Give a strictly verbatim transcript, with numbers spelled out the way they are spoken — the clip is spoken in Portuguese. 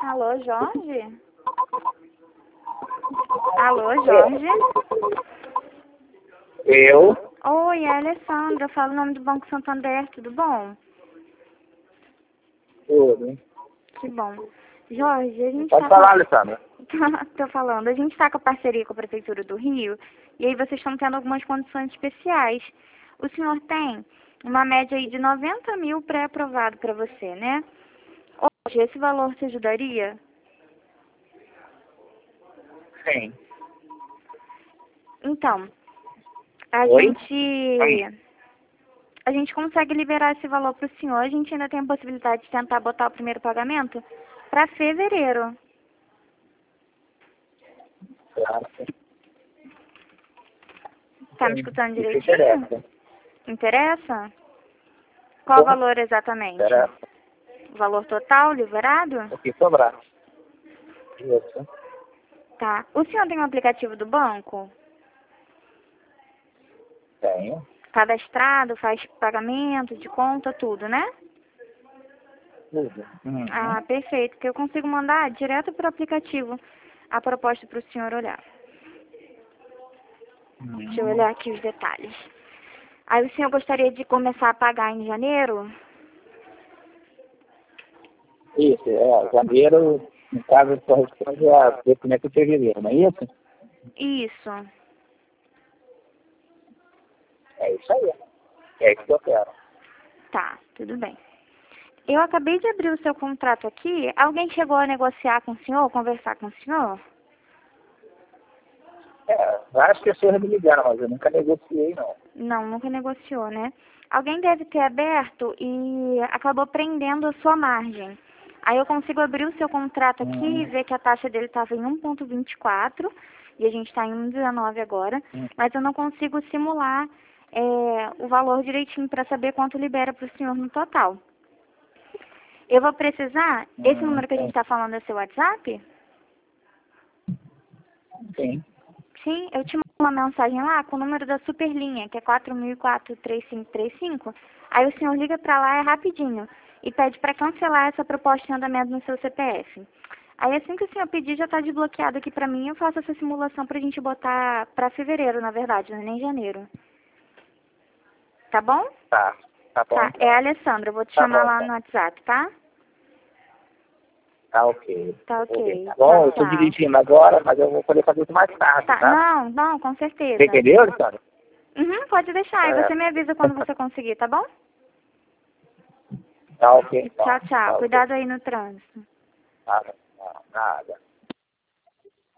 Alô, Jorge? Alô, Jorge? Eu? Oi, é a Alessandra. Eu falo o nome do Banco Santander, tudo bom? Tudo. Que bom. Jorge, a gente Pode tá falar, com... Alessandra. Tô falando. A gente tá com a parceria com a Prefeitura do Rio e aí vocês estão tendo algumas condições especiais. O senhor tem uma média aí de noventa mil pré-aprovado para você, né? Hoje, esse valor te ajudaria? Sim. Então, a Oi? gente... A gente consegue liberar esse valor para o senhor. A gente ainda tem a possibilidade de tentar botar o primeiro pagamento para fevereiro. Claro. Tá me escutando Isso direitinho? interessa. Interessa? Qual o valor exatamente? Interessa. O valor total liberado? O que sobrar. Isso. Tá. O senhor tem um aplicativo do banco? Tenho. Cadastrado, faz pagamento de conta, tudo, né? Tudo. Uhum. Ah, perfeito. Porque eu consigo mandar direto para o aplicativo a proposta para o senhor olhar. Uhum. Deixa eu olhar aqui os detalhes. Aí o senhor gostaria de começar a pagar em janeiro? Isso, é. Janeiro, no caso, corresponde a documento de fevereiro, não é isso? Isso. É isso aí. É isso que eu quero. Tá, tudo bem. Eu acabei de abrir o seu contrato aqui. Alguém chegou a negociar com o senhor, conversar com o senhor? É, várias pessoas me ligaram, mas eu nunca negociei, não. Não, nunca negociou, né? Alguém deve ter aberto e acabou prendendo a sua margem. Aí eu consigo abrir o seu contrato aqui e Uhum. ver que a taxa dele estava em um vírgula vinte e quatro e a gente está em um vírgula dezenove agora, Uhum. mas eu não consigo simular é, o valor direitinho para saber quanto libera para o senhor no total. Eu vou precisar, esse Uhum. número que a gente está falando é seu WhatsApp? Sim. Sim, eu te mando uma mensagem lá com o número da Superlinha, que é quatro mil e quatro, três cinco três cinco. Aí o senhor liga pra lá, é rapidinho, e pede para cancelar essa proposta em andamento no seu C P F. Aí assim que o senhor pedir, já está desbloqueado aqui pra mim, eu faço essa simulação pra gente botar pra fevereiro, na verdade, não é nem janeiro. Tá bom? Tá. Tá bom, Tá, então. é a Alessandra, eu vou te Tá chamar bom, lá então. no WhatsApp, tá? Tá ok. Tá Vou ver. ok, Tá bom, tchau, eu tô tchau. dirigindo agora, mas eu vou poder fazer isso mais tarde, Tá, tá? não, não, com Você certeza. entendeu, Alessandra? Uhum, pode deixar, e É. você me avisa quando você conseguir, tá bom? Tá ok, então. Tchau, tchau. Tá ok. Cuidado aí no trânsito. Nada, nada.